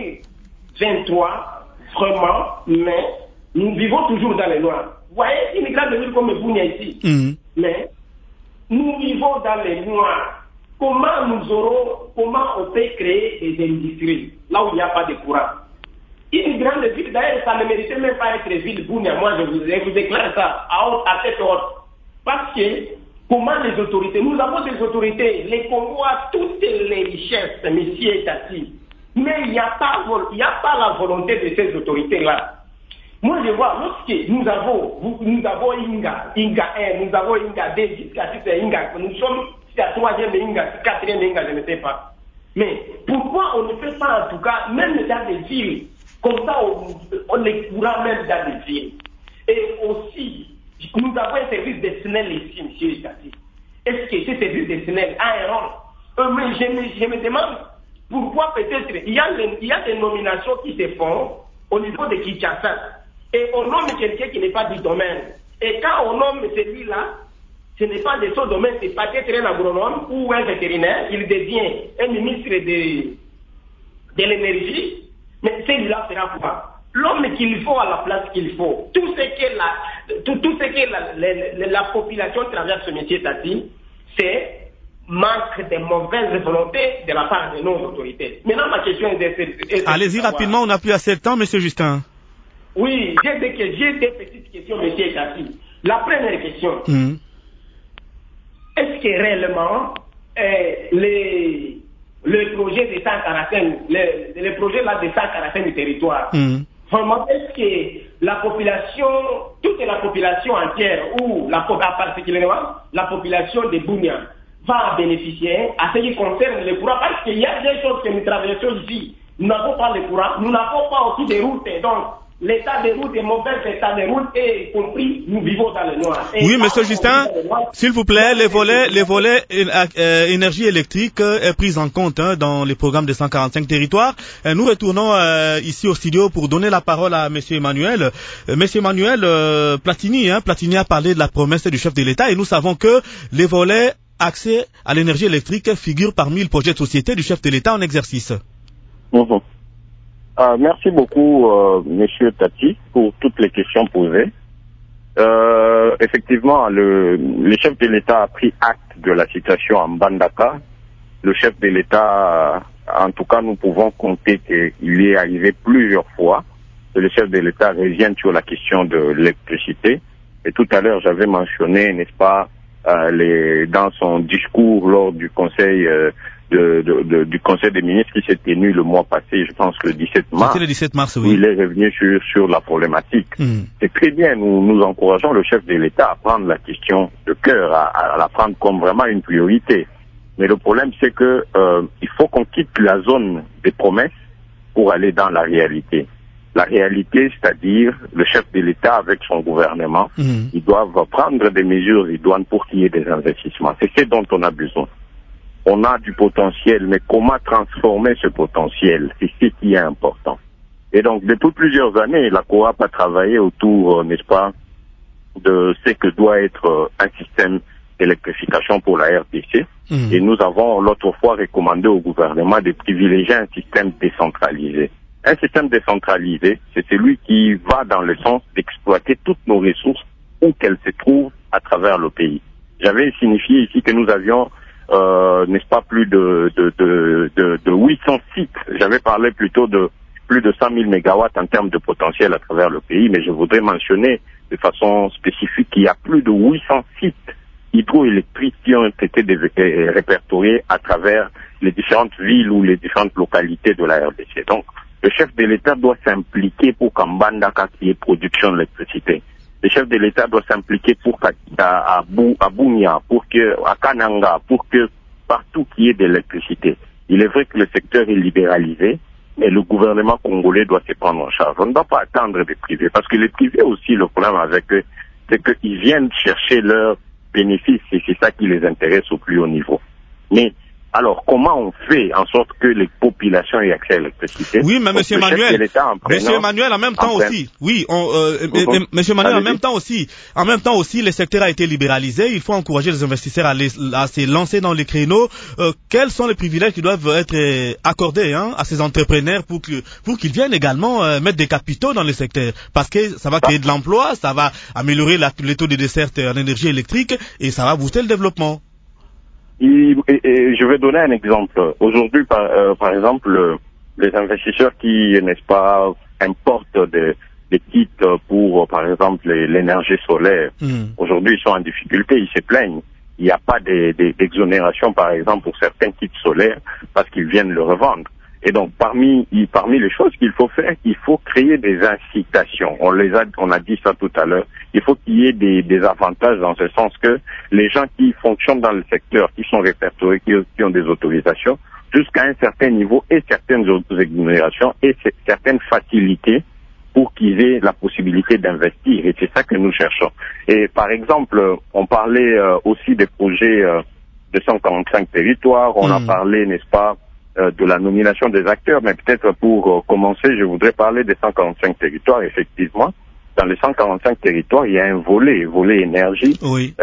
2023, vraiment, mais nous vivons toujours dans les noirs. Vous voyez, une grande ville comme Bunia ici, mais nous vivons dans les noirs. Comment on peut créer des industries là où il n'y a pas de courant? Une grande ville, d'ailleurs, ça ne méritait même pas être ville Bunia. Moi, je vous déclare ça à tête haute. Parce que, comment les autorités, nous avons des autorités, les Congos a toutes les richesses, monsieur Tati, mais il n'y a pas la volonté de ces autorités-là. Moi, je vois, lorsque nous avons Inga 1, nous avons Inga 2, jusqu'à 6 Inga, nous sommes à 3e Inga, 4e Inga, je ne sais pas. Mais pourquoi on ne fait pas, en tout cas, même dans des villes, comme ça, on les courant même dans des villes. Et aussi, nous avons un service de SNEL ici, monsieur Tati. Est-ce que ce service de SNEL a un rôle? Mais je me demande pourquoi peut-être il y a des nominations qui se font au niveau de Kinshasa et on nomme quelqu'un qui n'est pas du domaine. Et quand on nomme celui-là, ce n'est pas de son domaine, c'est peut-être un agronome ou un vétérinaire, il devient un ministre de l'énergie, mais celui-là sera quoi? L'homme qu'il faut à la place qu'il faut. Tout ce que la population traverse ce métier Tati, c'est manque de mauvaise volonté de la part de nos autorités. Maintenant, ma question est... Allez-y rapidement, on n'a plus assez de temps, monsieur Justin. Oui, j'ai des petites questions, monsieur Tati. La première question, est-ce que réellement le projet de 145, le projet là de 145 territoires, vraiment, est-ce que la population, toute la population entière, ou particulièrement la population de Bunia, va bénéficier à ce qui concerne le courant? Parce qu'il y a des choses que nous traversons ici. Nous n'avons pas le courant, nous n'avons pas aussi des routes. Donc, l'état des routes est mauvais, l'état des routes, et y compris, nous vivons dans le noir. Et oui, monsieur Justin, s'il vous plaît, les volets énergie électrique est pris en compte dans les programmes de 145 territoires. Nous retournons ici au studio pour donner la parole à monsieur Emmanuel. Monsieur Emmanuel, Platini a parlé de la promesse du chef de l'État et nous savons que les volets accès à l'énergie électrique figurent parmi le projet de société du chef de l'État en exercice. Merci beaucoup, monsieur Tati, pour toutes les questions posées. Effectivement, le chef de l'État a pris acte de la situation en Mbandaka. Le chef de l'État, en tout cas, nous pouvons compter qu'il est arrivé plusieurs fois. Le chef de l'État revient sur la question de l'électricité. Et tout à l'heure, j'avais mentionné, n'est-ce pas, dans son discours lors du Conseil du Conseil des ministres qui s'est tenu le mois passé, je pense le 17 mars. C'était le 17 mars, oui. Où il est revenu sur la problématique. C'est très bien, nous encourageons le chef de l'État à prendre la question de cœur, à la prendre comme vraiment une priorité. Mais le problème, c'est que il faut qu'on quitte la zone des promesses pour aller dans la réalité. La réalité, c'est-à-dire le chef de l'État avec son gouvernement, ils doivent prendre des mesures idoines pour qu'il y ait des investissements. C'est ce dont on a besoin. On a du potentiel, mais comment transformer ce potentiel? C'est ce qui est important. Et donc, depuis plusieurs années, la COAP a travaillé autour, n'est-ce pas, de ce que doit être un système d'électrification pour la RDC. Et nous avons l'autre fois recommandé au gouvernement de privilégier un système décentralisé. Un système décentralisé, c'est celui qui va dans le sens d'exploiter toutes nos ressources où qu'elles se trouvent à travers le pays. J'avais signifié ici que nous avions n'est-ce pas, plus de 800 sites. J'avais parlé plutôt de plus de 100 000 mégawatts en termes de potentiel à travers le pays, mais je voudrais mentionner de façon spécifique qu'il y a plus de 800 sites hydroélectriques qui ont été répertoriés à travers les différentes villes ou les différentes localités de la RDC. Donc, le chef de l'État doit s'impliquer pour qu'en Mbandaka qu'il y ait production d'électricité. Le chef de l'État doit s'impliquer pour qu'à Bunia, à Kananga, pour que partout qu'il y ait de l'électricité. Il est vrai que le secteur est libéralisé, mais le gouvernement congolais doit se prendre en charge. On ne doit pas attendre des privés, parce que les privés aussi, le problème avec eux, c'est qu'ils viennent chercher leurs bénéfices et c'est ça qui les intéresse au plus haut niveau. Mais alors, comment on fait en sorte que les populations aient accès à l'électricité? Oui, mais monsieur Emmanuel, en même temps aussi, oui, monsieur Emmanuel, en même temps aussi, le secteur a été libéralisé. Il faut encourager les investisseurs à se lancer dans les créneaux. Quels sont les privilèges qui doivent être accordés à ces entrepreneurs pour qu'ils viennent également mettre des capitaux dans le secteur? Parce que ça va créer de l'emploi, ça va améliorer les taux de desserte en énergie électrique et ça va booster le développement. Et je vais donner un exemple. Aujourd'hui, par exemple, les investisseurs qui, n'est-ce pas, importent des kits pour, par exemple, l'énergie solaire, aujourd'hui, ils sont en difficulté, ils se plaignent. Il n'y a pas d'exonération, par exemple, pour certains kits solaires parce qu'ils viennent le revendre. Et donc, parmi les choses qu'il faut faire, il faut créer des incitations. On a dit ça tout à l'heure. Il faut qu'il y ait des avantages dans ce sens que les gens qui fonctionnent dans le secteur, qui sont répertoriés, qui ont des autorisations, jusqu'à un certain niveau et certaines exonérations et certaines facilités pour qu'ils aient la possibilité d'investir. Et c'est ça que nous cherchons. Et par exemple, on parlait aussi des projets de 145 territoires. On a parlé, n'est-ce pas, de la nomination des acteurs, mais peut-être pour commencer, je voudrais parler des 145 territoires. Effectivement, dans les 145 territoires, il y a un volet énergie,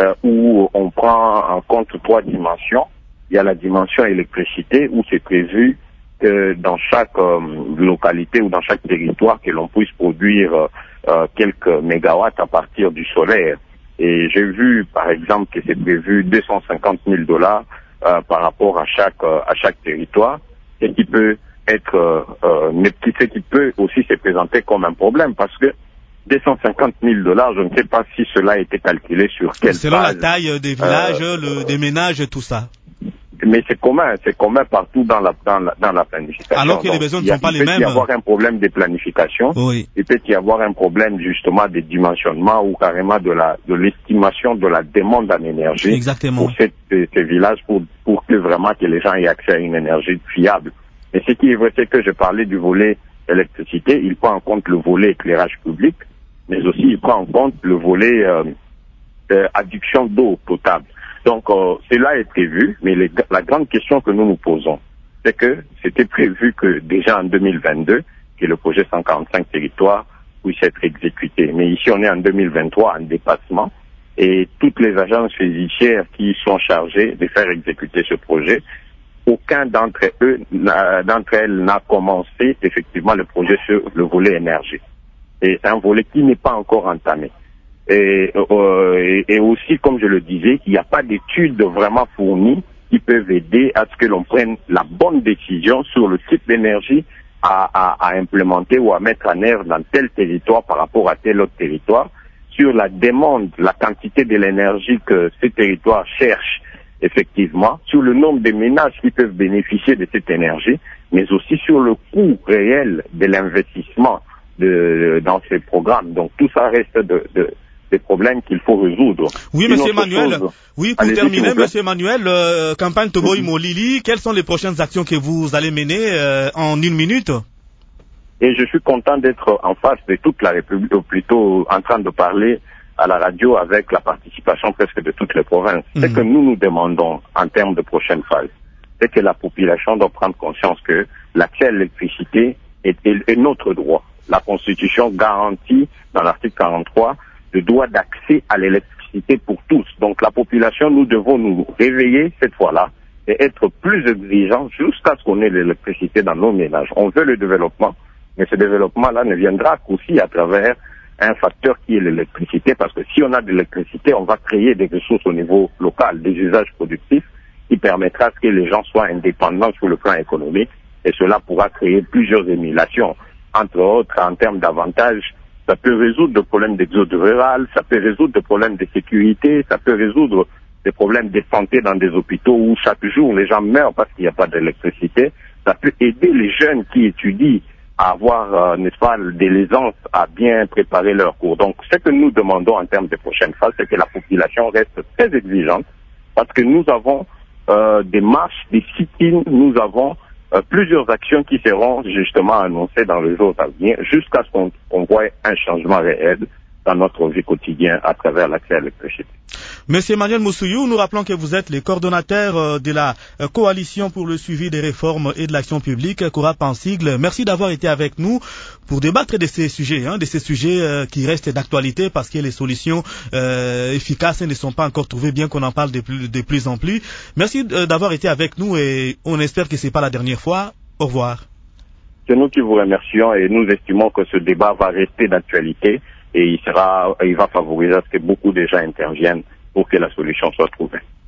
où on prend en compte 3 dimensions. Il y a la dimension électricité, où c'est prévu que dans chaque localité ou dans chaque territoire, que l'on puisse produire quelques mégawatts à partir du solaire. Et j'ai vu, par exemple, que c'est prévu $250 000 par rapport à chaque territoire, ce qui peut être, ce qui peut aussi se présenter comme un problème, parce que $250 000, je ne sais pas si cela a été calculé sur quelle base. Selon la taille des villages, des ménages, tout ça. Mais c'est commun partout dans la planification. Alors que les besoins ne sont pas les mêmes. Il peut y avoir un problème de planification. Oui. Il peut y avoir un problème justement de dimensionnement ou carrément de l'estimation de la demande en énergie. Exactement. Pour ces villages pour que vraiment que les gens aient accès à une énergie fiable. Mais ce qui est vrai, c'est que je parlais du volet électricité, il prend en compte le volet éclairage public, mais aussi il prend en compte le volet adduction d'eau potable. Donc cela est prévu, mais la grande question que nous nous posons, c'est que c'était prévu que déjà en 2022, que le projet 145 territoires puisse être exécuté. Mais ici on est en 2023 en dépassement, et toutes les agences judiciaires qui sont chargées de faire exécuter ce projet, aucun d'entre elles n'a commencé effectivement le projet sur le volet énergie. Et c'est un volet qui n'est pas encore entamé. Et aussi, comme je le disais, il n'y a pas d'études vraiment fournies qui peuvent aider à ce que l'on prenne la bonne décision sur le type d'énergie à implémenter ou à mettre en œuvre dans tel territoire par rapport à tel autre territoire, sur la demande, la quantité de l'énergie que ces territoires cherchent effectivement, sur le nombre de ménages qui peuvent bénéficier de cette énergie, mais aussi sur le coût réel de l'investissement dans ces programmes. Donc tout ça reste des problèmes qu'il faut résoudre. Oui, monsieur Emmanuel. Oui, pour terminer, monsieur Emmanuel, campagne Toboy Molili, quelles sont les prochaines actions que vous allez mener en 1 minute? Et je suis content d'être en face de toute la République, ou plutôt en train de parler à la radio avec la participation presque de toutes les provinces. Ce que nous demandons en termes de prochaine phase, c'est que la population doit prendre conscience que l'accès à l'électricité est notre droit. La Constitution garantit, dans l'article 43, le droit d'accès à l'électricité pour tous. Donc la population, nous devons nous réveiller cette fois-là et être plus exigeants jusqu'à ce qu'on ait l'électricité dans nos ménages. On veut le développement, mais ce développement-là ne viendra qu'aussi à travers un facteur qui est l'électricité, parce que si on a de l'électricité, on va créer des ressources au niveau local, des usages productifs qui permettra à ce que les gens soient indépendants sur le plan économique, et cela pourra créer plusieurs émulations. Entre autres, en termes d'avantages, ça peut résoudre des problèmes d'exode rural, ça peut résoudre des problèmes de sécurité, ça peut résoudre des problèmes de santé dans des hôpitaux où chaque jour les gens meurent parce qu'il n'y a pas d'électricité. Ça peut aider les jeunes qui étudient à avoir, n'est-ce pas, de l'aisance à bien préparer leur cours. Donc, ce que nous demandons en termes de prochaines phases, c'est que la population reste très exigeante, parce que nous avons des marches, des sit-ins, nous avons plusieurs actions qui seront justement annoncées dans les jours à venir, jusqu'à ce qu'on voie un changement réel dans notre vie quotidienne à travers l'accès à l'électricité. Monsieur Emmanuel Moussouyou, nous rappelons que vous êtes le coordonnateur de la Coalition pour le suivi des réformes et de l'action publique, CORAP en sigle. Merci d'avoir été avec nous pour débattre de ces sujets, qui restent d'actualité parce que les solutions efficaces ne sont pas encore trouvées, bien qu'on en parle de plus en plus. Merci d'avoir été avec nous et on espère que c'est pas la dernière fois. Au revoir. C'est nous qui vous remercions et nous estimons que ce débat va rester d'actualité. Et il va favoriser à ce que beaucoup de gens interviennent pour que la solution soit trouvée.